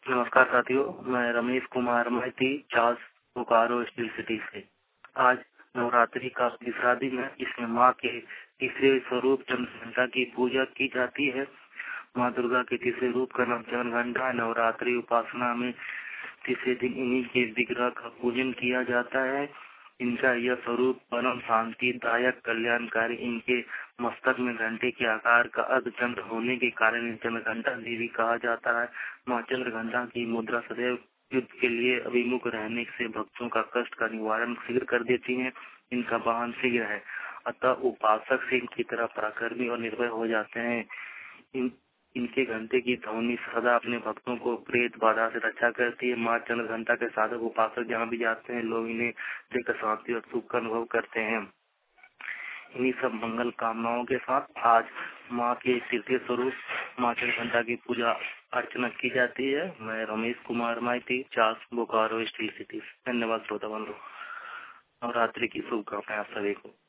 नमस्कार साथियों, मैं Ramesh Kumar Maiti, Charles Bokaro steel city से। आज नवरात्रि का तीसरा दिन है। इसमें माँ के तीसरे स्वरूप चंद्रघंटा की पूजा की जाती है। माँ दुर्गा के तीसरे रूप का नाम चंद्रघंटा। नवरात्रि उपासना में तीसरे दिन इन्हीं के विग्रह का पूजन किया जाता है। इनका यह स्वरूप परम शांतिदायक कल्याणकारी। इनके मस्तक में घंटे के आकार का अर्धचंद्र होने के कारण चंद्रघंटा देवी कहा जाता है। माँ चंद्रघंटा की मुद्रा सदैव युद्ध के लिए अभिमुख रहने से भक्तों का कष्ट का निवारण शीघ्र कर देती है। इनका वाहन शीघ्र है, अतः उपासक सिंह की तरह पराक्रमी और निर्भय हो जाते हैं। इनके घंटे की ध्वनि सदा अपने भक्तों को प्रेत बाधा से रक्षा करती है। माँ चंद्रघंटा के साधक उपासक जहाँ भी जाते हैं, लोग इन्हें देखकर शांति और सुख का अनुभव करते हैं। इन्हीं सब मंगल कामनाओं के साथ आज माँ के तृतीय स्वरूप माँ चंद्रघंटा की पूजा अर्चना की जाती है। मैं Ramesh Kumar Maiti, Charles Bokaro steel city. धन्यवाद श्रोता बंधु। नवरात्रि की शुभकामनाएं आप सभी को।